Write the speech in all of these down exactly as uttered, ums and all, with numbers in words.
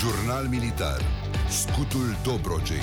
Jurnal militar. Scutul Dobrogei.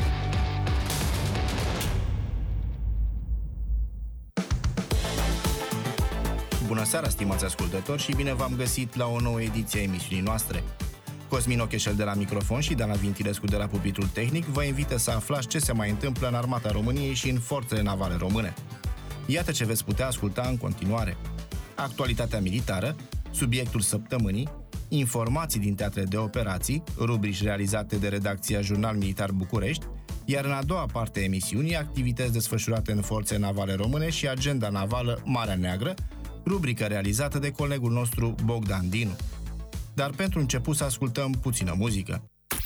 Bună seara, stimați ascultători, și bine v-am găsit la o nouă ediție a emisiunii noastre. Cosmin Ocheșel de la microfon și Dana Vintilescu de la pupitrul tehnic vă invită să aflați ce se mai întâmplă în armata României și în forțele navale române. Iată ce veți putea asculta în continuare: actualitatea militară, subiectul săptămânii, informații din teatre de operații, rubrici realizate de redacția Jurnal Militar București, iar în a doua parte a emisiunii, activități desfășurate în forțe navale române și agenda navală Marea Neagră, rubrică realizată de colegul nostru Bogdan Dinu. Dar pentru început să ascultăm puțină muzică.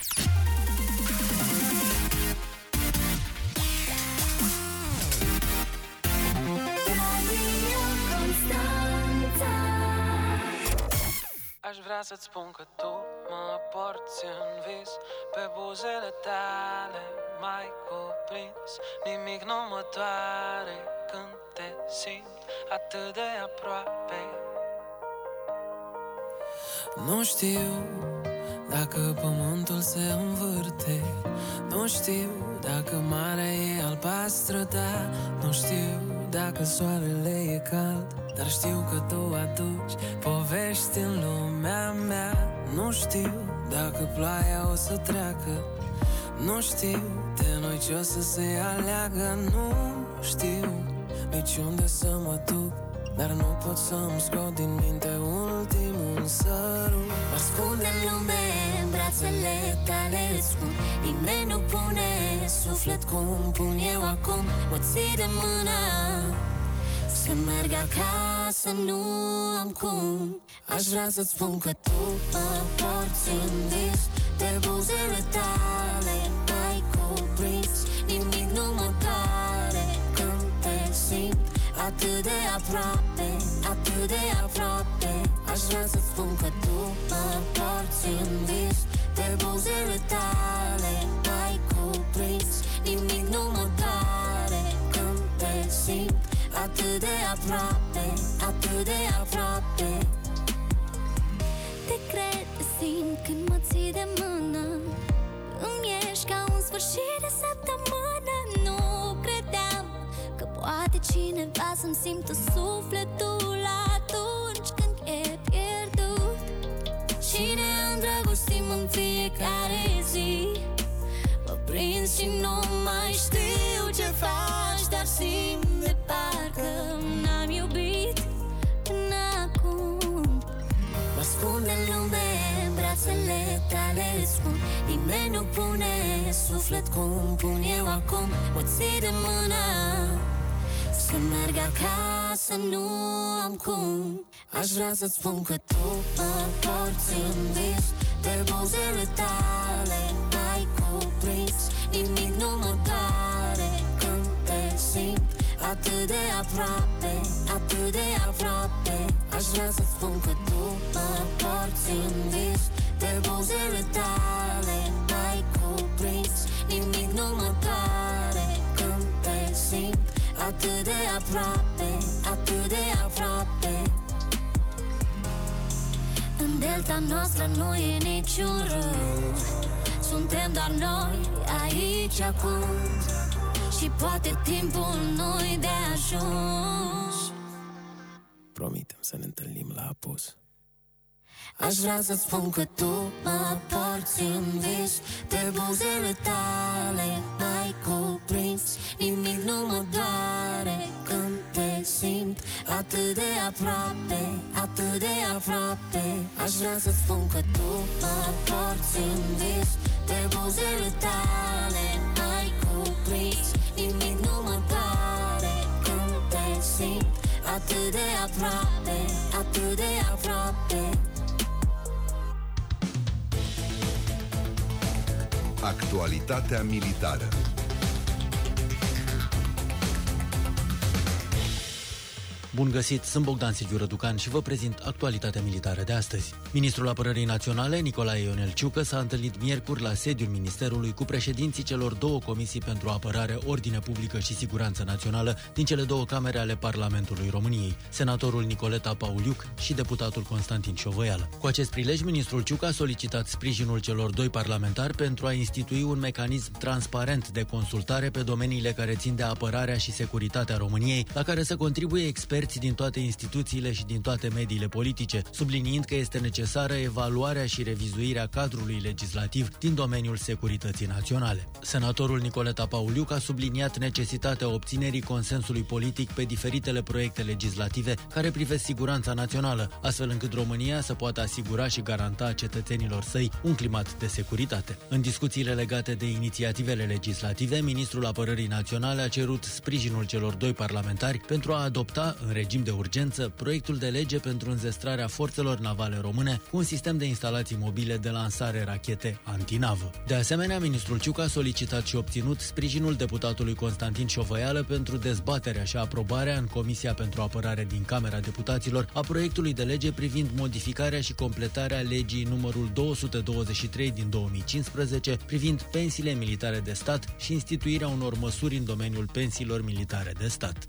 Aș vrea să-ți spun că tu mă porți în vis, pe buzele tale m-ai cuprins. Nimic nu mă doare când te simt atât de aproape. Nu știu dacă pământul se învârte, nu știu dacă marea e albastră, da. Nu știu dacă soarele e cald, dar știu că tu aduci povești în lumea mea. Nu știu dacă ploaia o să treacă, nu știu de noi ce o să se aleagă. Nu știu nici unde să mă duc, dar nu pot să-mi scot din minte ultimul sărut. Mă ascund în lume, în brațele tale îți spun, nimeni nu pune suflet cum pun eu acum. Mă ții de mână să merg acasă, nu am cum. Aș vrea să-ți spun că tu mă porți în vis, de buzele tale m-ai cuprins. Nimic nu mă doare când te simt atât de aproape, atât de aproape. Aș vrea să-ți spun că tu mă porți în vis, de buzele tale m-ai cuprins. Nimic nu mă doare când te simt atât de aproape, atât de aproape. Te cred, te simt când mă ții de mână, îmi ești ca un sfârșit de săptămână. Nu credeam că poate cineva să-mi simtă sufletul atunci când e pierdut. Și ne îndrăgostim în fiecare zi, mă prins și nu mai știu ce faci, dar simt de parcă n-am iubit până acum. Mă ascund în lume, în brațele tale îți spun, nimeni nu pune suflet cum pun eu acum. Mă ții de mână să merg acasă, nu am cum. Aș vrea să-ți spun că tu mă porți în vis, de buzele tale m-ai cuprins. Nimic nu mă doare când te simt atât de aproape, atât de aproape. Aș vrea să-ți spun că tu mă porți în vis, de buzele tale m-ai cuprins. Nimic nu mă doare când te simt atât de aproape, atât de aproape. În delta noastră nu e niciun râu, suntem doar noi aici acum, și poate timpul nu-i de ajuns. Promitem să ne întâlnim la apus. Aș vrea să-ți spun că tu mă porți în vis, de buzele tale m-ai cuprins. Nimic nu mă doare când te simt atât de aproape, atât de aproape. Aș vrea să-ți spun că tu mă porți în vis, de buzele tale m-ai cuprins. Nimic nu mă doare când te simt atât de aproape, atât de aproape. Actualitatea militară. Bun găsit, sunt Bogdan Silviu Răducan și vă prezint actualitatea militară de astăzi. Ministrul Apărării Naționale, Nicolae Ionel Ciucă, s-a întâlnit miercuri la sediul Ministerului cu președinții celor două comisii pentru apărare, ordine publică și siguranță națională din cele două camere ale Parlamentului României, senatorul Nicoleta Pauliuc și deputatul Constantin Șovăială. Cu acest prilej, ministrul Ciucă a solicitat sprijinul celor doi parlamentari pentru a institui un mecanism transparent de consultare pe domeniile care țin de apărarea și securitatea României, la care să contribuie experți din toate instituțiile și din toate mediile politice, subliniind că este necesară evaluarea și revizuirea cadrului legislativ din domeniul securității naționale. Senatorul Nicoleta Pauliuc a subliniat necesitatea obținerii consensului politic pe diferitele proiecte legislative care privesc siguranța națională, astfel încât România să poată asigura și garanta cetățenilor săi un climat de securitate. În discuțiile legate de inițiativele legislative, ministrul Apărării Naționale a cerut sprijinul celor doi parlamentari pentru a adopta în regim de urgență proiectul de lege pentru înzestrarea forțelor navale române cu un sistem de instalații mobile de lansare rachete antinavă. De asemenea, ministrul Ciucă a solicitat și obținut sprijinul deputatului Constantin Șovăială pentru dezbaterea și aprobarea în Comisia pentru Apărare din Camera Deputaților a proiectului de lege privind modificarea și completarea legii numărul două sute douăzeci și trei din două mii cincisprezece privind pensiile militare de stat și instituirea unor măsuri în domeniul pensiilor militare de stat.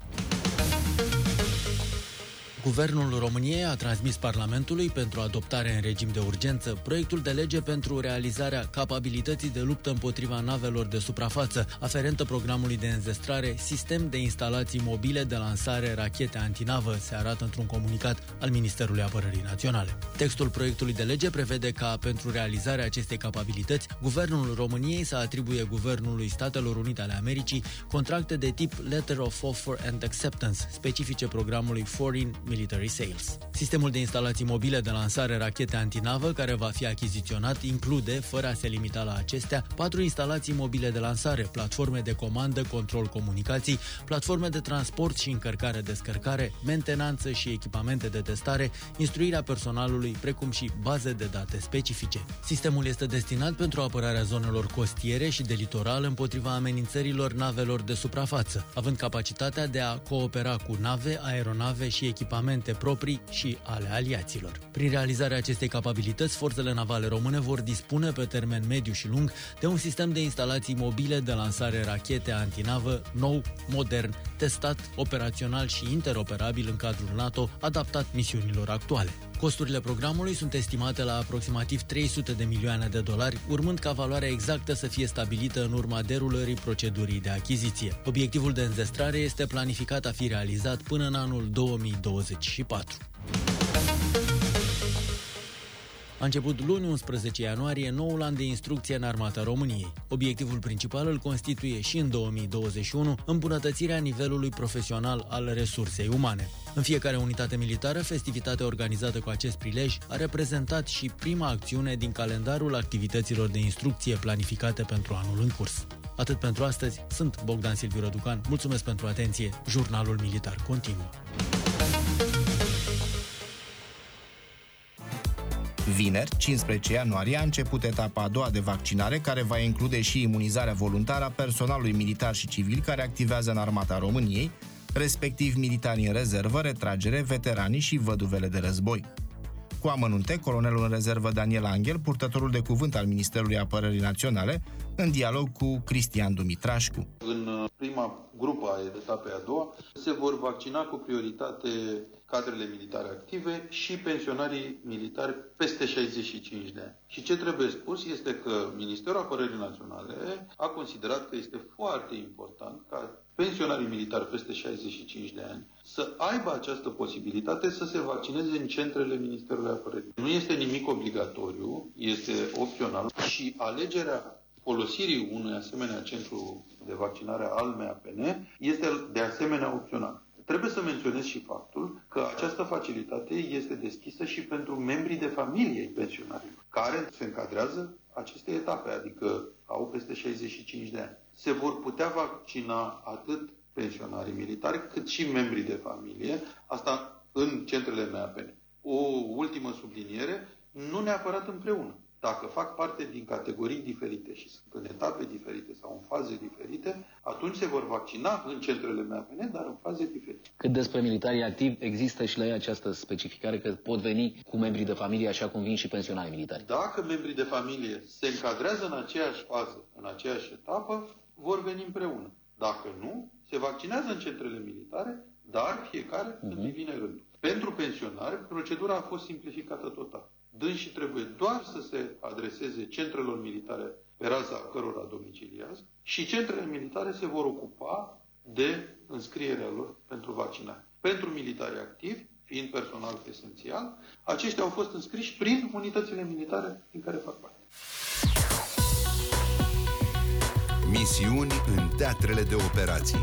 Guvernul României a transmis Parlamentului pentru adoptare în regim de urgență proiectul de lege pentru realizarea capabilității de luptă împotriva navelor de suprafață, aferentă programului de înzestrare Sistem de instalații mobile de lansare rachete antinavă, se arată într-un comunicat al Ministerului Apărării Naționale. Textul proiectului de lege prevede ca, pentru realizarea acestei capabilități, Guvernul României să atribuie Guvernului Statelor Unite ale Americii contracte de tip Letter of Offer and Acceptance, specifice programului Foreign Military Sales. Sistemul de instalații mobile de lansare rachete antinavă care va fi achiziționat include, fără a se limita la acestea, patru instalații mobile de lansare, platforme de comandă, control comunicații, platforme de transport și încărcare-descărcare, mentenanță și echipamente de testare, instruirea personalului, precum și baze de date specifice. Sistemul este destinat pentru apărarea zonelor costiere și de litoral împotriva amenințărilor navelor de suprafață, având capacitatea de a coopera cu nave, aeronave și echipamente proprii și ale aliaților. Prin realizarea acestei capabilități, forțele navale române vor dispune pe termen mediu și lung de un sistem de instalații mobile de lansare rachete antinavă nou, modern, testat, operațional și interoperabil în cadrul NATO, adaptat misiunilor actuale. Costurile programului sunt estimate la aproximativ trei sute de milioane de dolari, urmând ca valoarea exactă să fie stabilită în urma derulării procedurii de achiziție. Obiectivul de înzestrare este planificat a fi realizat până în anul două mii douăzeci și patru. A început luni unsprezece ianuarie noul an de instrucție în Armata României. Obiectivul principal îl constituie și în două mii douăzeci și unu îmbunătățirea nivelului profesional al resursei umane. În fiecare unitate militară, festivitatea organizată cu acest prilej a reprezentat și prima acțiune din calendarul activităților de instrucție planificate pentru anul în curs. Atât pentru astăzi, sunt Bogdan Silviu Răducan, mulțumesc pentru atenție, Jurnalul Militar continuă. Vineri, cincisprezece ianuarie, a început etapa a doua de vaccinare, care va include și imunizarea voluntară a personalului militar și civil care activează în Armata României, respectiv militarii în rezervă, retragere, veteranii și văduvele de război. Cu amănunte, colonelul în rezervă Daniel Anghel, purtătorul de cuvânt al Ministerului Apărării Naționale, în dialog cu Cristian Dumitrașcu. În prima grupă a etapei a doua se vor vaccina cu prioritate cadrele militare active și pensionarii militari peste șaizeci și cinci de ani. Și ce trebuie spus este că Ministerul Apărării Naționale a considerat că este foarte important ca pensionarii militari peste șaizeci și cinci de ani să aibă această posibilitate să se vaccineze în centrele Ministerului Apărării. Nu este nimic obligatoriu, este opțional și alegerea folosirii unui asemenea centru de vaccinare al M A P N este de asemenea opțional. Trebuie să menționez și faptul că această facilitate este deschisă și pentru membrii de familie ai pensionarilor, care se încadrează aceste etape, adică au peste șaizeci și cinci de ani. Se vor putea vaccina atât pensionarii militari, cât și membrii de familie, asta în centrele M A P N. O ultimă subliniere, nu neapărat împreună. dacă fac parte din categorii diferite și sunt în etape diferite sau în faze diferite, atunci se vor vaccina în centrele M A P N, dar în faze diferite. Cât despre militarii activi, există și la ei această specificare că pot veni cu membrii de familie, așa cum vin și pensionarii militari. Dacă membrii de familie se încadrează în aceeași fază, în aceeași etapă, vor veni împreună. Dacă nu, se vaccinează în centrele militare, dar fiecare uh-huh. când îi vine rândul. Pentru pensionari, procedura a fost simplificată total. Dânsii trebuie doar să se adreseze centrelor militare pe raza cărora domiciliază și centrele militare se vor ocupa de înscrierea lor pentru vaccinare. Pentru militari activi, fiind personal esențial, aceștia au fost înscriși prin unitățile militare din care fac parte. Misiuni în teatrele de operații.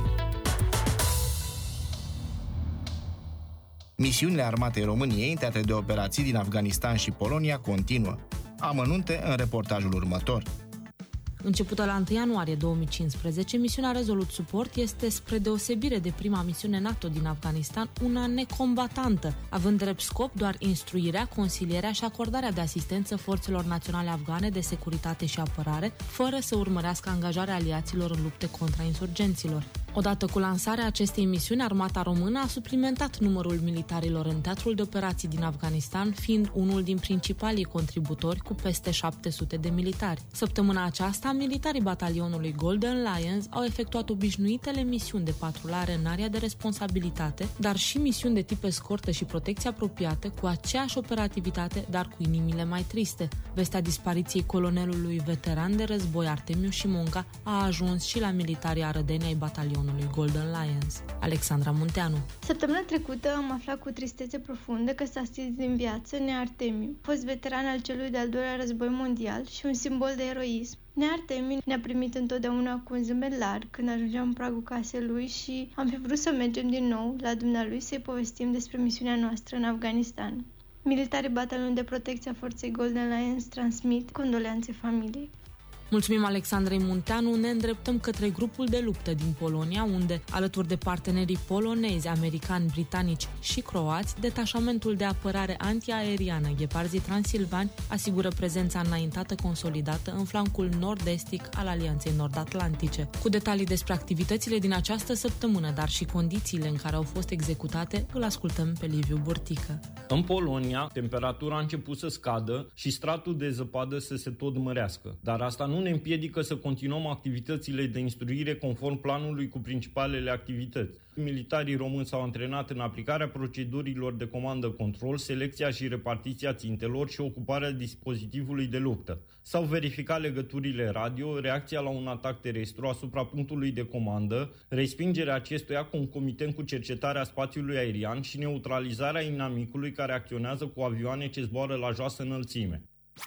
Misiunile Armatei României în teatre de operații din Afganistan și Polonia continuă. Amănunte în reportajul următor. Începută la întâi ianuarie două mii cincisprezece, misiunea Resolute Support este, spre deosebire de prima misiune NATO din Afganistan, una necombatantă, având drept scop doar instruirea, consilierea și acordarea de asistență forțelor naționale afgane de securitate și apărare, fără să urmărească angajarea aliaților în lupte contra insurgenților. Odată cu lansarea acestei misiuni, Armata Română a suplimentat numărul militarilor în teatrul de operații din Afganistan, fiind unul din principalii contributori cu peste șapte sute de militari. Săptămâna aceasta, militarii batalionului Golden Lions au efectuat obișnuitele misiuni de patrulare în area de responsabilitate, dar și misiuni de tip escortă și protecție apropiată, cu aceeași operativitate, dar cu inimile mai triste. Vestea dispariției colonelului veteran de război Artemiu Șimonca a ajuns și la militarii arădeni ai batalionului Golden Lions. Alexandra Munteanu. Săptămâna trecută am aflat cu tristețe profundă că s-a stins din viață Nea Artemiu, fost veteran al celui de-al doilea război mondial și un simbol de eroism. Nea Artemiu ne-a primit întotdeauna cu un zâmbet larg când ajungeam în pragul casei lui și am fi vrut să mergem din nou la dumnealui să-i povestim despre misiunea noastră în Afganistan. Militarii batalionului de protecție a forței Golden Lions transmit condoleanțe familiei. Mulțumim Alexandrei Munteanu, ne îndreptăm către grupul de luptă din Polonia, unde, alături de partenerii polonezi, americani, britanici și croați, detașamentul de apărare antiaeriană Gheparzii Transilvani asigură prezența înaintată consolidată în flancul nord-estic al Alianței Nord-Atlantice. Cu detalii despre activitățile din această săptămână, dar și condițiile în care au fost executate, îl ascultăm pe Liviu Burtică. În Polonia, temperatura a început să scadă și stratul de zăpadă să se tot mărească, dar asta nu ne împiedică să continuăm activitățile de instruire conform planului cu principalele activități. Militarii români s-au antrenat în aplicarea procedurilor de comandă-control, selecția și repartiția țintelor și ocuparea dispozitivului de luptă. S-au verificat legăturile radio, reacția la un atac terestru asupra punctului de comandă, respingerea acestuia concomitent cu cercetarea spațiului aerian și neutralizarea inamicului care acționează cu avioane ce zboară la joasă înălțime.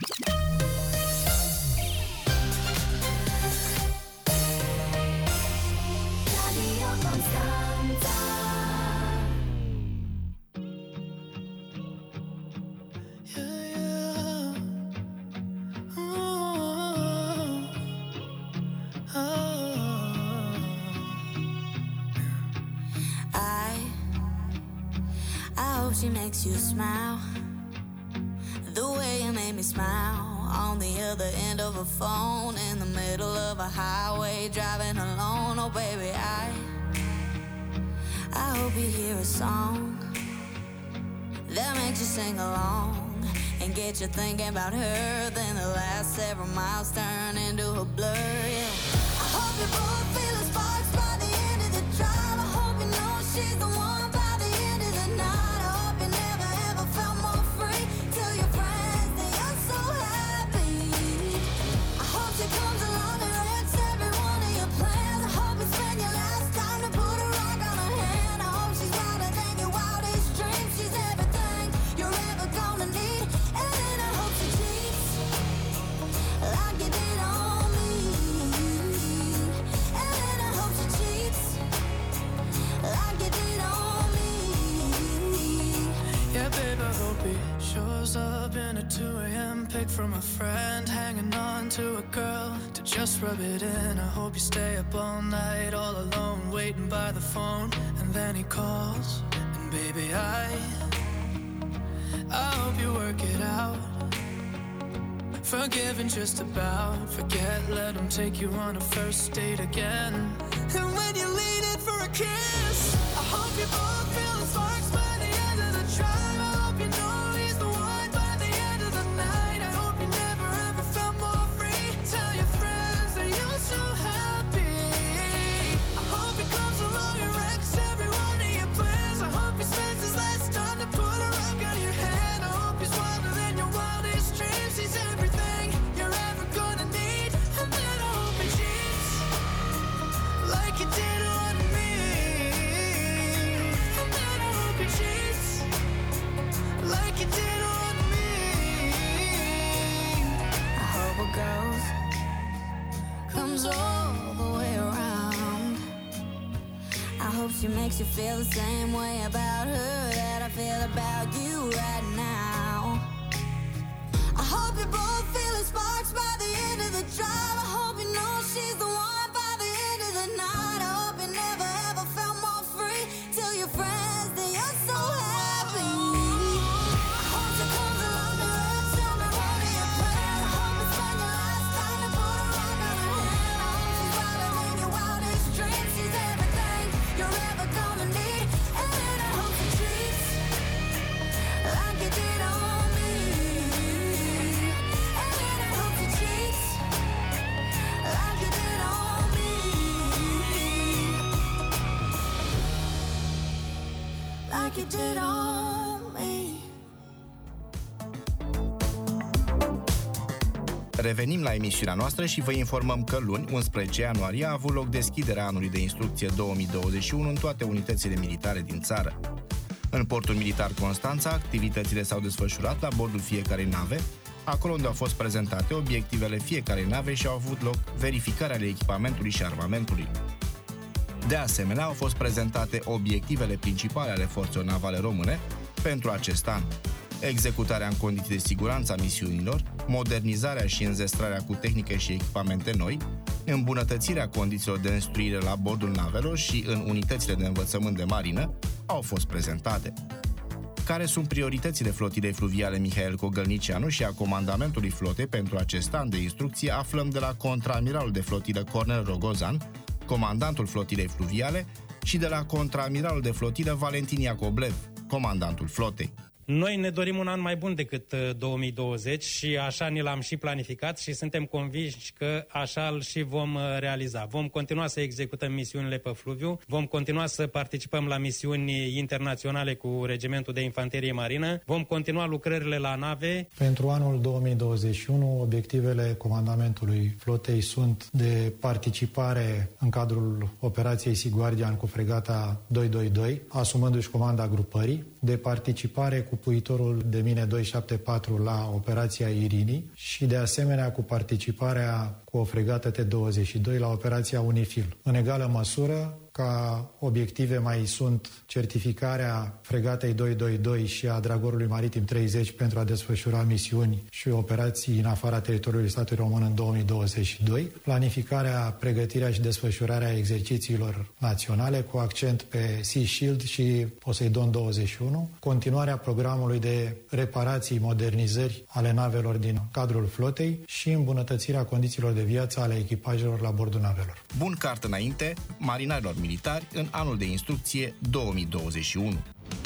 She makes you smile the way you made me smile on the other end of a phone in the middle of a highway driving alone. Oh baby, I I hope you hear a song that makes you sing along and get you thinking about her. Then the last several miles turn into a blur. Yeah. I hope you both feel the sparks by the end of the drive. I hope you know she's the one. Up in a two a.m. pic from a friend, hanging on to a girl to just rub it in. I hope you stay up all night, all alone, waiting by the phone. And then he calls, and baby, I I hope you work it out. Forgiven just about, forget, let them take you on a first date again. And when you lean in for a kiss, I hope you both feel the sparks by the end of the drive. I hope you know he's the one by the end of the night. I hope you never ever felt more free. Tell your friends that you're so happy. I hope he comes along and wrecks every one of your plans. I hope he spends his last time to put a rock on your hand. I hope he's wilder than your wildest dreams. He's everything you're ever gonna need. And then I hope he cheats like you did on me. And then I hope he cheats like you did on me. I hope it goes, comes all the way around. I hope she makes you feel the same way about her that I feel about you right now. I hope you both feel the sparks by the end of the drive. I hope you know she's the one by the end of the night. I hope you never ever felt more free. Tell your friends that you're so happy. I hope she comes along and wrecks every one of your plans. I hope you spend your last time to put a rock on her hand. I hope she's wilder than your wildest dreams. She's everything you're ever gonna need. And then I hope she treats like you did on me. And then I hope she treats like you did on me. Like you did on me. Revenim la emisiunea noastră și vă informăm că luni, unsprezece ianuarie, a avut loc deschiderea anului de instrucție două mii douăzeci și unu în toate unitățile militare din țară. În portul militar Constanța, activitățile s-au desfășurat la bordul fiecarei nave, acolo unde au fost prezentate obiectivele fiecarei nave și au avut loc verificarea ale echipamentului și armamentului. De asemenea, au fost prezentate obiectivele principale ale forțelor navale române pentru acest an: executarea în condiții de siguranță a misiunilor, modernizarea și înzestrarea cu tehnică și echipamente noi, îmbunătățirea condițiilor de instruire la bordul navelor și în unitățile de învățământ de marină au fost prezentate. Care sunt prioritățile flotilei fluviale Mihail Cogălnicianu și a comandamentului flotei pentru acest an de instrucție aflăm de la contraamiralul de flotilă Cornel Rogozan, comandantul flotilei fluviale, și de la contraamiralul de flotilă Valentin Iacoblev, comandantul flotei. Noi ne dorim un an mai bun decât două mii douăzeci și așa ni l-am și planificat și suntem convinși că așa îl și vom realiza. Vom continua să executăm misiunile pe fluviu, vom continua să participăm la misiuni internaționale cu Regimentul de Infanterie Marină, vom continua lucrările la nave. Pentru anul două mii douăzeci și unu, obiectivele comandamentului flotei sunt de participare în cadrul operației Sea Guardian cu fregata doi doi doi, asumându-și comanda grupării, de participare cu puitorul de mine doi șapte patru la operația Irini și de asemenea cu participarea cu o fregată T douăzeci și doi la operația Unifil. În egală măsură, ca obiective mai sunt certificarea fregatei doi doi doi și a Dragorului Maritim treizeci pentru a desfășura misiuni și operații în afara teritoriului statului român în două mii douăzeci și doi, planificarea, pregătirea și desfășurarea exercițiilor naționale cu accent pe Sea Shield și Poseidon douăzeci și unu, continuarea programului de reparații, modernizări ale navelor din cadrul flotei și îmbunătățirea condițiilor de viață ale echipajelor la bordul navelor. Bun cart înainte marinarilor militari în anul de instrucție două mii douăzeci și unu.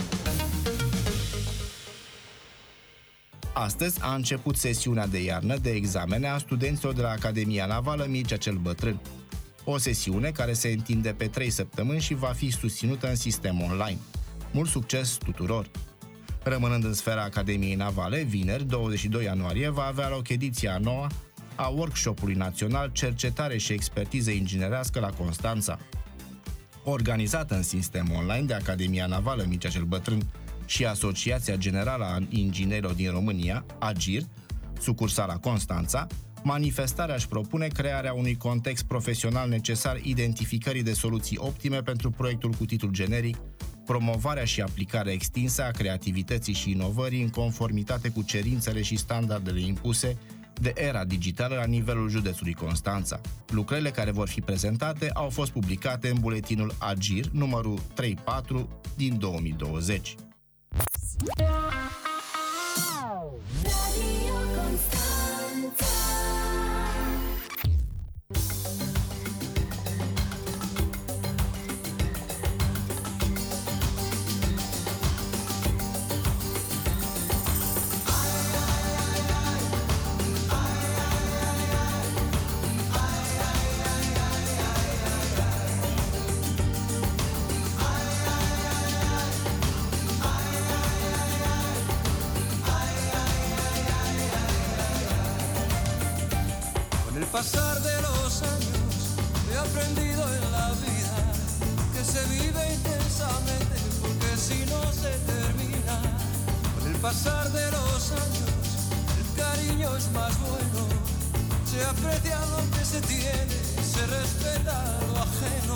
Astăzi a început sesiunea de iarnă de examene a studenților de la Academia Navală Mircea cel Bătrân. O sesiune care se întinde pe trei săptămâni și va fi susținută în sistem online. Mult succes tuturor! Rămânând în sfera Academiei Navale, vineri, douăzeci și doi ianuarie, va avea loc ediția a noua a workshopului național Cercetare și expertiză inginerească la Constanța. Organizată în sistem online de Academia Navală Mircea cel Bătrân și Asociația Generală a Inginerilor din România, AGIR, sucursala Constanța, manifestarea își propune crearea unui context profesional necesar identificării de soluții optime pentru proiectul cu titlu generic, promovarea și aplicarea extinsă a creativității și inovării în conformitate cu cerințele și standardele impuse de era digitală la nivelul județului Constanța. Lucrările care vor fi prezentate au fost publicate în buletinul AGIR numărul treizeci și patru din două mii douăzeci. pasar de los años he aprendido en la vida que se vive intensamente porque si no se termina. Con el pasar de los años el cariño es más bueno, se aprecia lo que se tiene, se respeta lo ajeno.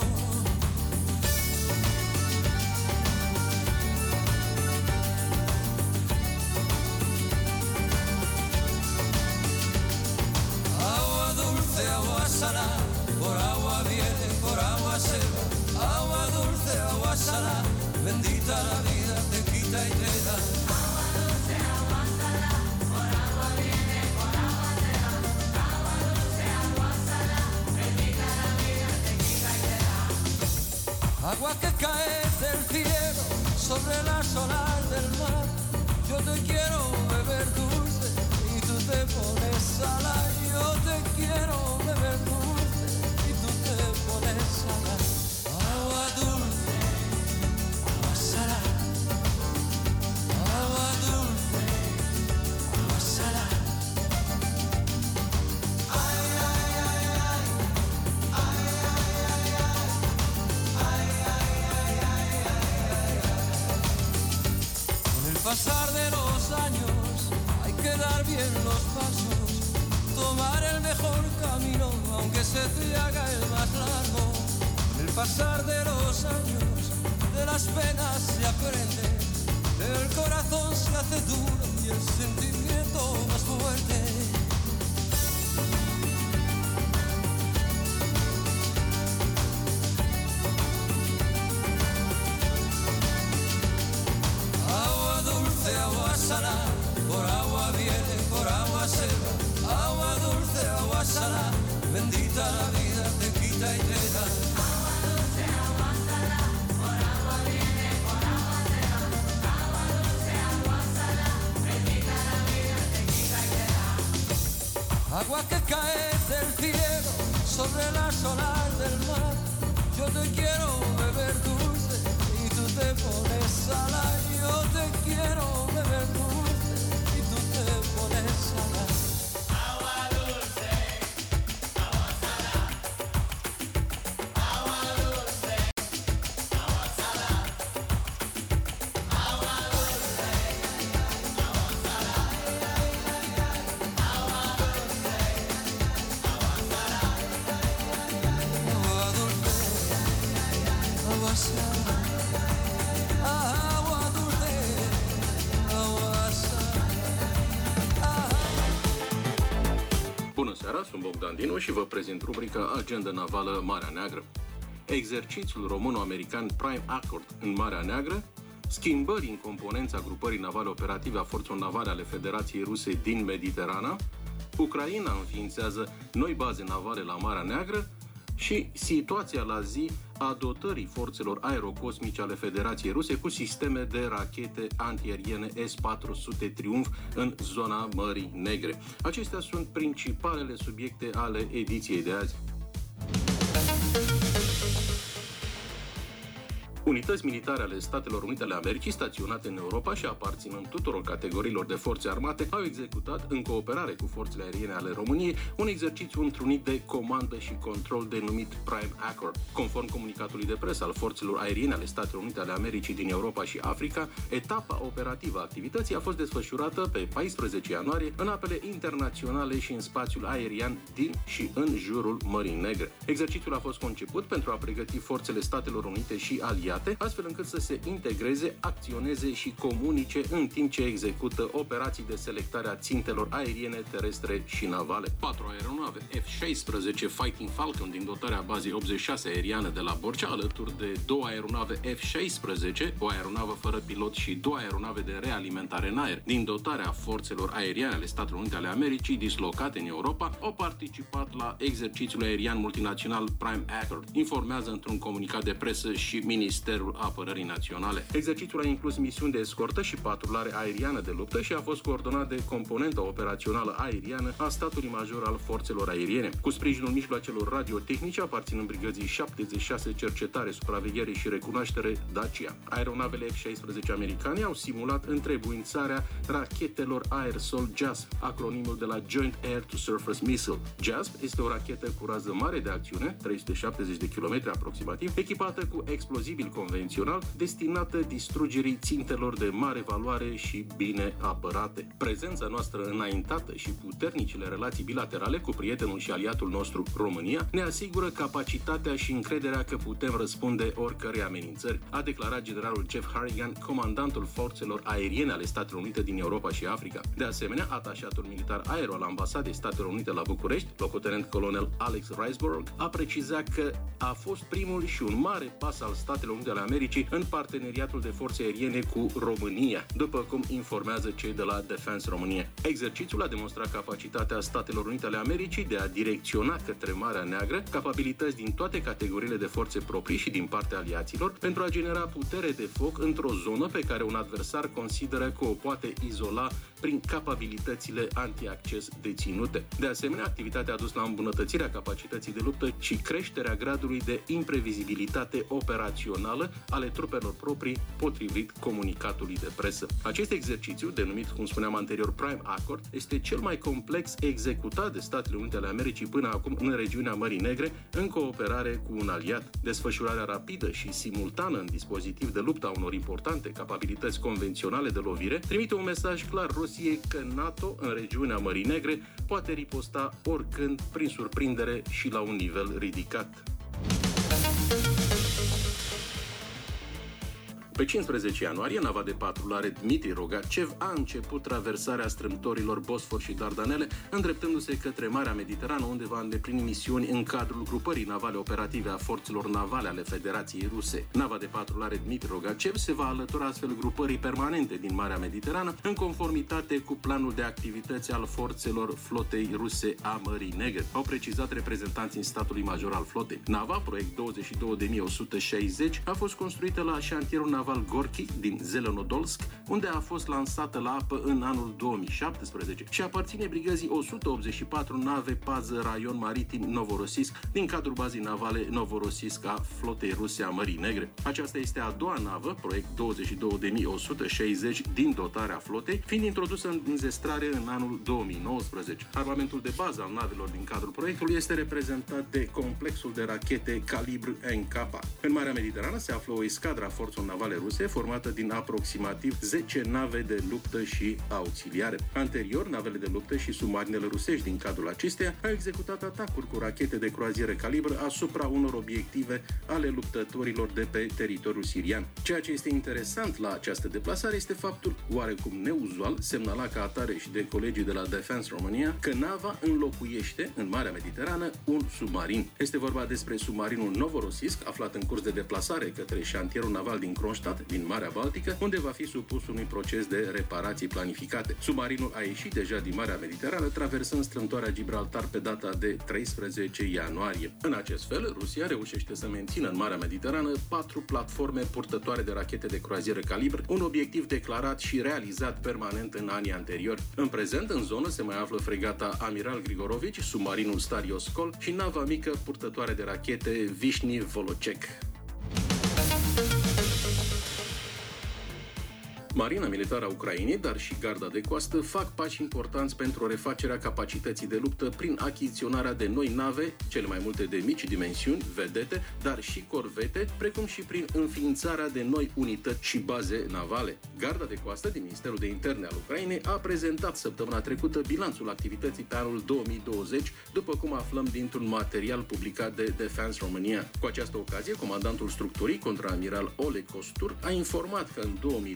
Agua dulce, agua salada, por agua viene, por agua se va. Agua dulce, agua salada, bendita la vida, te quita y te da. Agua dulce, agua salada, por agua viene, por agua se va. Agua dulce, agua salada, bendita la vida, te quita y te da. Agua que cae del cielo sobre las olas del mar. Yo te quiero beber dulce y tú te pones salada. Yo te quiero beber dulce y tú te pones salada. Agua dulce, agua salada. Agua dulce, agua salada. Ay, ay, ay, ay. Ay, ay, ay, ay. Ay, ay, ay, ay, ay, ay. Con el pasar de los años hay que dar bien los pasos, tomar el mejor camino, aunque se te haga el más largo. Con el pasar de los años, de las penas se aprende, el corazón se hace duro y el sentimiento más fuerte. Agua dulce, agua salada, por agua viene, por agua se va. Agua dulce, agua salada, bendita la vida, te quita y te da. Agua dulce, agua salada, por agua viene, por agua se va. Agua dulce, agua salada, bendita la vida, te quita y te da. Agua que cae del cielo sobre las olas del mar. Yo te quiero beber dulce y tú te pones salada. Yo te quiero beber dulce y tú te pones salada. Sunt Bogdan Dinu și vă prezint rubrica Agenda Navală Marea Neagră. Exercițiul româno-american Prime Accord în Marea Neagră, schimbări în componența grupării navale operative a forțelor navale ale Federației Ruse din Mediterana, Ucraina înființează noi baze navale la Marea Neagră și situația la zi a dotării forțelor aerocosmice ale Federației Ruse cu sisteme de rachete antiaeriene S patru sute Triumf în zona Mării Negre. Acestea sunt principalele subiecte ale ediției de azi. Unități militare ale Statelor Unite ale Americii, staționate în Europa și aparținând tuturor categoriilor de forțe armate, au executat, în cooperare cu forțele aeriene ale României, un exercițiu întrunit de comandă și control denumit Prime Accord. Conform comunicatului de presă al forțelor aeriene ale Statelor Unite ale Americii din Europa și Africa, etapa operativă a activității a fost desfășurată pe paisprezece ianuarie în apele internaționale și în spațiul aerian din și în jurul Mării Negre. Exercițiul a fost conceput pentru a pregăti forțele Statelor Unite și aliate, astfel încât să se integreze, acționeze și comunice în timp ce execută operații de selectare a țintelor aeriene, terestre și navale. Patru aeronave F șaisprezece Fighting Falcon din dotarea bazei optzeci și șase aeriană de la Borcea, alături de două aeronave F șaisprezece, o aeronavă fără pilot și două aeronave de realimentare în aer din dotarea forțelor aeriene ale Statelor Unite ale Americii dislocate în Europa, au participat la exercițiul aerian multinațional Prime Accord, informează într-un comunicat de presă și Ministerul Ministerul Apărării Naționale. Exercițiul a inclus misiuni de escortă și patrulare aeriană de luptă și a fost coordonat de componenta operațională aeriană a statului major al forțelor aeriene. Cu sprijinul mijloacelor radiotehnice aparținând brigăzii șaptezeci și șase Cercetare, Supraveghere și Recunoaștere Dacia. Aeronavele F șaisprezece americane au simulat întrebuințarea rachetelor aer-sol JASP, acronimul de la Joint Air-to-Surface Missile. JASP este o rachetă cu rază mare de acțiune, trei sute șaptezeci de kilometri aproximativ, echipată cu explozibil convențional, destinată distrugerii țintelor de mare valoare și bine apărate. Prezența noastră înaintată și puternicile relații bilaterale cu prietenul și aliatul nostru, România, ne asigură capacitatea și încrederea că putem răspunde oricărei amenințări, a declarat generalul Jeff Harrigan, comandantul forțelor aeriene ale Statelor Unite din Europa și Africa. De asemenea, atașatul militar aero al Ambasadei Statelor Unite la București, locotenent colonel Alex Reisberg, a precizat că a fost primul și un mare pas al Statelor Unite ale Americii în parteneriatul de forțe aeriene cu România, după cum informează cei de la Defense România. Exercițiul a demonstrat capacitatea Statelor Unite ale Americii de a direcționa către Marea Neagră capabilități din toate categoriile de forțe proprii și din partea aliaților pentru a genera putere de foc într-o zonă pe care un adversar consideră că o poate izola prin capabilitățile anti-acces deținute. De asemenea, activitatea a dus la îmbunătățirea capacității de luptă și creșterea gradului de imprevizibilitate operațională ale trupelor proprii, potrivit comunicatului de presă. Acest exercițiu, denumit, cum spuneam anterior, Prime Accord, este cel mai complex executat de Statele Unite ale Americii până acum în regiunea Mării Negre, în cooperare cu un aliat. Desfășurarea rapidă și simultană în dispozitiv de luptă a unor importante capabilități convenționale de lovire trimite un mesaj clar Rusiei că NATO, în regiunea Mării Negre, poate riposta oricând, prin surprindere și la un nivel ridicat. Pe cincisprezece ianuarie, nava de patrulare Dmitri Rogacev a început traversarea strâmtorilor Bosfor și Dardanele, îndreptându-se către Marea Mediterană, unde va îndeplini misiuni în cadrul grupării navale operative a forțelor navale ale Federației Ruse. Nava de patrulare Dmitri Rogacev se va alătura astfel grupării permanente din Marea Mediterană, în conformitate cu planul de activități al forțelor flotei ruse a Mării Negre, au precizat reprezentanții statului major al flotei. Nava, proiect douăzeci și două de mii o sută șaizeci, a fost construită la șantierul naval Gorki din Zelenodolsk, unde a fost lansată la apă în anul două mii șaptesprezece și aparține brigăzii o sută optzeci și patru nave pază raion maritim Novorossiysk din cadrul bazei navale Novorossiysk a flotei ruse a Mării Negre. Aceasta este a doua navă, proiect douăzeci și două de mii o sută șaizeci, din dotarea flotei, fiind introdusă în înzestrare în anul două mii nouăsprezece. Armamentul de bază al navelor din cadrul proiectului este reprezentat de complexul de rachete calibru N K. În Marea Mediterană se află o escadră a forțelor navale ruse, formată din aproximativ zece nave de luptă și auxiliare. Anterior, navele de luptă și submarinele rusești din cadrul acesteia au executat atacuri cu rachete de croazieră calibr asupra unor obiective ale luptătorilor de pe teritoriul sirian. Ceea ce este interesant la această deplasare este faptul, oarecum neuzual, semnalat ca atare și de colegii de la Defense România, că nava înlocuiește în Marea Mediterană un submarin. Este vorba despre submarinul Novorossiysk, aflat în curs de deplasare către șantierul naval din Kronstadt, din Marea Baltică, unde va fi supus unui proces de reparații planificate. Submarinul a ieșit deja din Marea Mediterană, traversând strâmtoarea Gibraltar pe data de treisprezece ianuarie. În acest fel, Rusia reușește să mențină în Marea Mediterană patru platforme purtătoare de rachete de croazieră calibr, un obiectiv declarat și realizat permanent în anii anteriori. În prezent, în zonă se mai află fregata Amiral Grigorovici, submarinul Stary Oskol și nava mică purtătoare de rachete Vishny Volocek. Marina militară a Ucrainei, dar și garda de coastă fac pași importanți pentru refacerea capacității de luptă prin achiziționarea de noi nave, cele mai multe de mici dimensiuni, vedete, dar și corvete, precum și prin înființarea de noi unități și baze navale. Garda de coastă din Ministerul de Interne al Ucrainei a prezentat săptămâna trecută bilanțul activității pe anul două mii douăzeci, după cum aflăm dintr-un material publicat de Defense România. Cu această ocazie, comandantul structurii, contraamiral Oleg Kostur, a informat că în două mii douăzeci și unu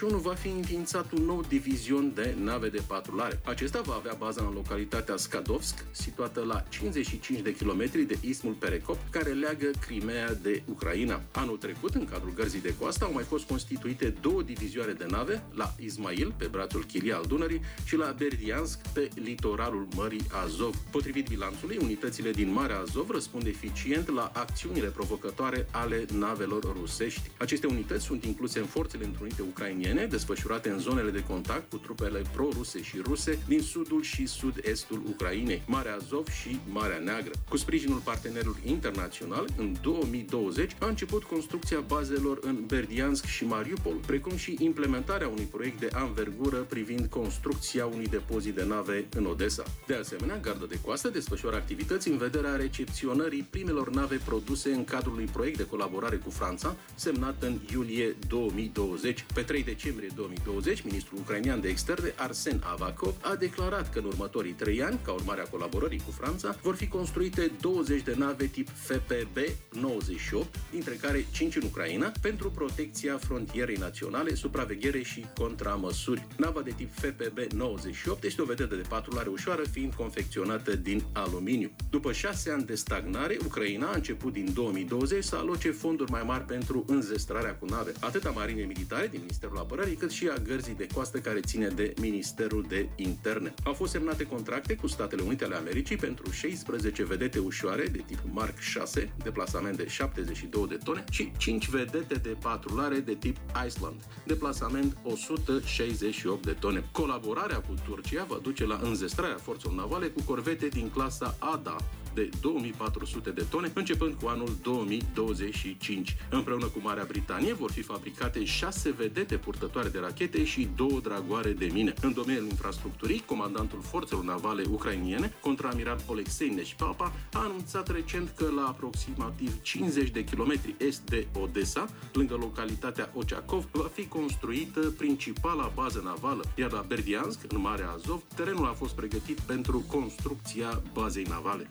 unu va fi înființat un nou divizion de nave de patrulare. Acesta va avea baza în localitatea Skadovsk, situată la cincizeci și cinci de kilometri de ismul Perekop, care leagă Crimea de Ucraina. Anul trecut, în cadrul gărzii de coastă, au mai fost constituite două divizioane de nave, la Izmail, pe brațul Chilia al Dunării, și la Berdiansk, pe litoralul Mării Azov. Potrivit bilanțului, unitățile din Marea Azov răspund eficient la acțiunile provocatoare ale navelor rusești. Aceste unități sunt incluse în forțele întrunite ucrainiene, desfășurate în zonele de contact cu trupele pro-ruse și ruse din sudul și sud-estul Ucrainei, Marea Azov și Marea Neagră. Cu sprijinul partenerilor internaționali, în două mii douăzeci a început construcția bazelor în Berdiansk și Mariupol, precum și implementarea unui proiect de anvergură privind construcția unui depozit de nave în Odessa. De asemenea, Garda de Coastă desfășoară activități în vederea recepționării primelor nave produse în cadrul unui proiect de colaborare cu Franța, semnat în iulie două mii douăzeci. Pe trei decembrie două mii douăzeci, ministrul ucrainean de externe, Arsen Avakov, a declarat că în următorii trei ani, ca urmare a colaborării cu Franța, vor fi construite douăzeci de nave tip F P B nouăzeci și opt, dintre care cinci în Ucraina, pentru protecția frontierei naționale, supraveghere și contramăsuri. Nava de tip F P B nouăzeci și opt este o vedetă de patrulare ușoară, fiind confecționată din aluminiu. După șase ani de stagnare, Ucraina a început din două mii douăzeci să aloce fonduri mai mari pentru înzestrarea cu nave, atât a marinei militare din Ministerul Apărării, cât și a gărzii de coastă care ține de Ministerul de Interne. Au fost semnate contracte cu Statele Unite ale Americii pentru șaisprezece vedete ușoare de tip Mark șase, deplasament de șaptezeci și două de tone, și cinci vedete de patrulare de tip Iceland, deplasament o sută șaizeci și opt de tone. Colaborarea cu Turcia va duce la înzestrarea forțelor navale cu corvete din clasa Ada de două mii patru sute de tone, începând cu anul două mii douăzeci și cinci. Împreună cu Marea Britanie vor fi fabricate șase vedete purtătoare de rachete și două dragoare de mine. În domeniul infrastructurii, comandantul forțelor navale ucrainiene, contraamiral Oleksei Neșpapa, a anunțat recent că la aproximativ cincizeci de kilometri est de Odessa, lângă localitatea Ochakov, va fi construită principala bază navală, iar la Berdiansk, în Marea Azov, terenul a fost pregătit pentru construcția bazei navale.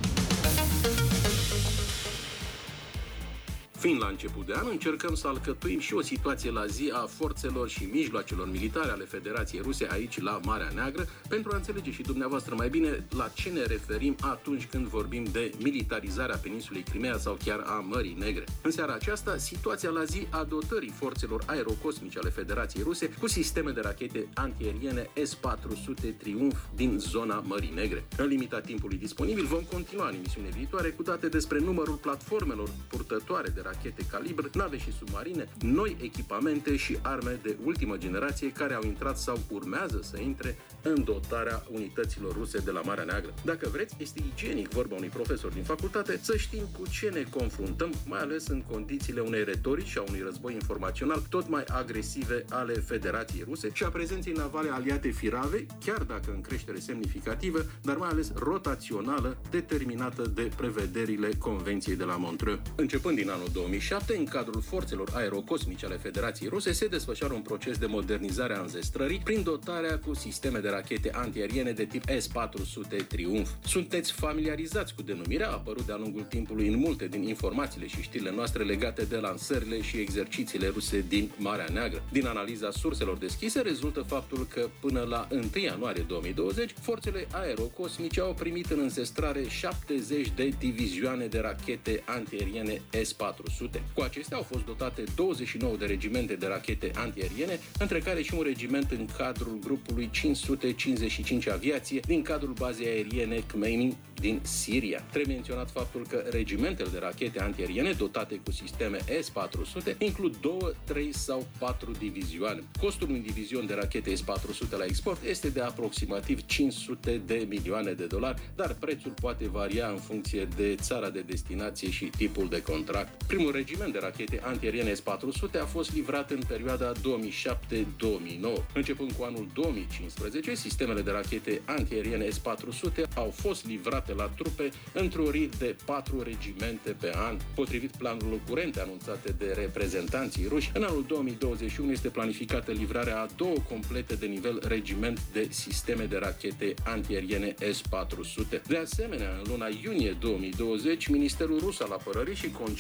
Fiind la început de an, încercăm să alcătuim și o situație la zi a forțelor și mijloacelor militare ale Federației Ruse aici la Marea Neagră, pentru a înțelege și dumneavoastră mai bine la ce ne referim atunci când vorbim de militarizarea peninsulei Crimea sau chiar a Mării Negre. În seara aceasta, situația la zi a dotării forțelor aerocosmice ale Federației Ruse cu sisteme de rachete antiaeriene S patru sute Triumf din zona Mării Negre. În limita timpului disponibil, vom continua în emisiune viitoare cu date despre numărul platformelor purtătoare de rachete calibr, nave și submarine, noi echipamente și arme de ultimă generație care au intrat sau urmează să intre în dotarea unităților ruse de la Marea Neagră. Dacă vreți, este igienic, vorba unui profesor din facultate, să știm cu ce ne confruntăm, mai ales în condițiile unei retorici și a unui război informațional tot mai agresive ale Federației Ruse și a prezenței navale aliate firave, chiar dacă în creștere semnificativă, dar mai ales rotațională, determinată de prevederile Convenției de la Montreux. Începând din anul două mii șapte, în cadrul forțelor aerocosmice ale Federației Ruse, se desfășoară un proces de modernizare a înzestrării prin dotarea cu sisteme de rachete antiaeriene de tip S patru sute Triumf. Sunteți familiarizați cu denumirea, a apărut de-a lungul timpului în multe din informațiile și știrile noastre legate de lansările și exercițiile ruse din Marea Neagră. Din analiza surselor deschise, rezultă faptul că până la întâi ianuarie două mii douăzeci, forțele aerocosmice au primit în înzestrare șaptezeci de divizioane de rachete antiaeriene S patru sute. Cu acestea au fost dotate douăzeci și nouă de regimente de rachete antiaeriene, între care și un regiment în cadrul grupului cinci sute cincizeci și cinci Aviație din cadrul bazei aeriene Khmeimim din Siria. Trebuie menționat faptul că regimentele de rachete antiaeriene dotate cu sisteme S patru sute includ două, trei sau patru divizioane. Costul unui divizion de rachete S patru sute la export este de aproximativ cinci sute de milioane de dolari, dar prețul poate varia în funcție de țara de destinație și tipul de contract. Primul regiment de rachete antiaeriene S patru sute a fost livrat în perioada două mii șapte două mii nouă. Începând cu anul două mii cincisprezece, sistemele de rachete antiaeriene S patru sute au fost livrate la trupe într-un ritm de patru regimente pe an. Potrivit planurilor curente anunțate de reprezentanții ruși, în anul două mii douăzeci și unu este planificată livrarea a două complete de nivel regiment de sisteme de rachete antiaeriene S patru sute. De asemenea, în luna iunie două mii douăzeci, Ministerul Rus al Apărării și concernul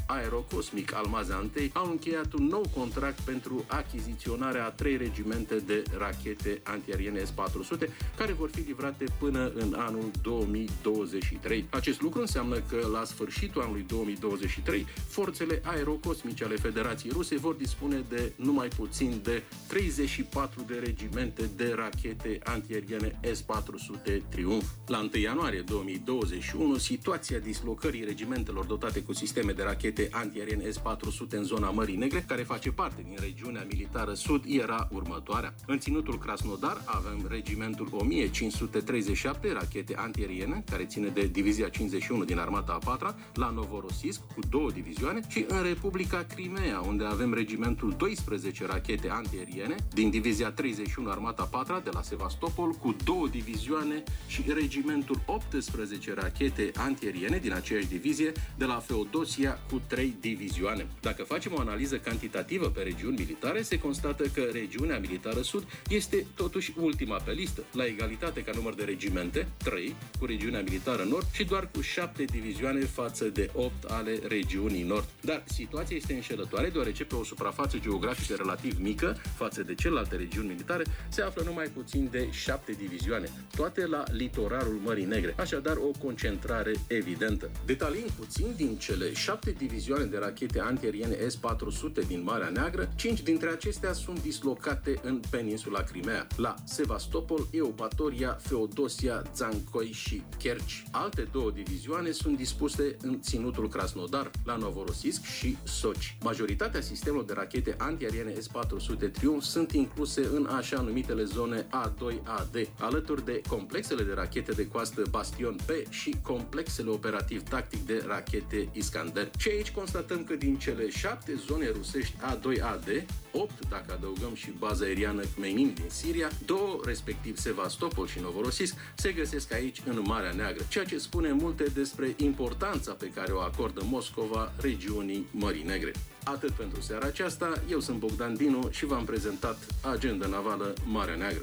aerocosmic al Mazantei au încheiat un nou contract pentru achiziționarea a trei regimente de rachete antiaeriene S patru sute, care vor fi livrate până în anul două mii douăzeci și trei. Acest lucru înseamnă că la sfârșitul anului două mii douăzeci și trei, forțele aerocosmice ale Federației Ruse vor dispune de numai puțin de treizeci și patru de regimente de rachete antiaeriene S patru sute Triumf. La întâi ianuarie două mii douăzeci și unu, situația dislocării regimentelor dotate cu sisteme de rachete antiaeriene S patru sute în zona Mării Negre, care face parte din regiunea militară sud, era următoarea. În ținutul Krasnodar avem regimentul o mie cinci sute treizeci și șapte rachete antiaeriene, care ține de divizia cincizeci și unu din armata a patra, la Novorossiysk cu două divizioane, și în Republica Crimea, unde avem regimentul doisprezece rachete antiaeriene din divizia treizeci și unu armata a patra de la Sevastopol cu două divizioane și regimentul optsprezece rachete antiaeriene din aceeași divizie de la Feodosia cu trei divizioane. Dacă facem o analiză cantitativă pe regiuni militare, se constată că regiunea militară sud este totuși ultima pe listă, la egalitate ca număr de regimente, trei, cu regiunea militară nord și doar cu șapte divizioane față de opt ale regiunii nord. Dar situația este înșelătoare, deoarece pe o suprafață geografică relativ mică față de celelalte regiuni militare se află numai puțin de șapte divizioane, toate la litoralul Mării Negre, așadar o concentrare evidentă. Detaliind puțin, din cele șapte divizioane de rachete antiaeriene S patru sute din Marea Neagră, cinci dintre acestea sunt dislocate în peninsula Crimea, la Sevastopol, Eupatoria, Feodosia, Zankoi și Kerch. Alte două divizioane sunt dispuse în ținutul Krasnodar, la Novorossiysk și Sochi. Majoritatea sistemelor de rachete antiaeriene S patru sute Triumf sunt incluse în așa numitele zone A doi A D, alături de complexele de rachete de coastă Bastion P și complexele operativ-tactic de rachete Iskander. Și aici constatăm că din cele șapte zone rusești A doi A D, opt dacă adăugăm și baza aeriană Khmeimim din Siria, două, respectiv Sevastopol și Novorossiysk, se găsesc aici în Marea Neagră, ceea ce spune multe despre importanța pe care o acordă Moscova regiunii Mării Negre. Atât pentru seara aceasta, eu sunt Bogdan Dinu și v-am prezentat Agenda Navală Marea Neagră.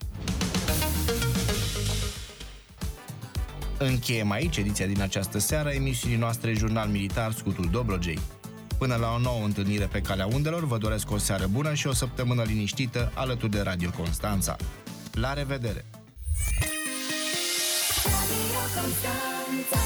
Încheiem aici ediția din această seară a emisiunii noastre Jurnal Militar Scutul Dobrogei. Până la o nouă întâlnire pe calea undelor, vă doresc o seară bună și o săptămână liniștită alături de Radio Constanța. La revedere! Radio Constanța.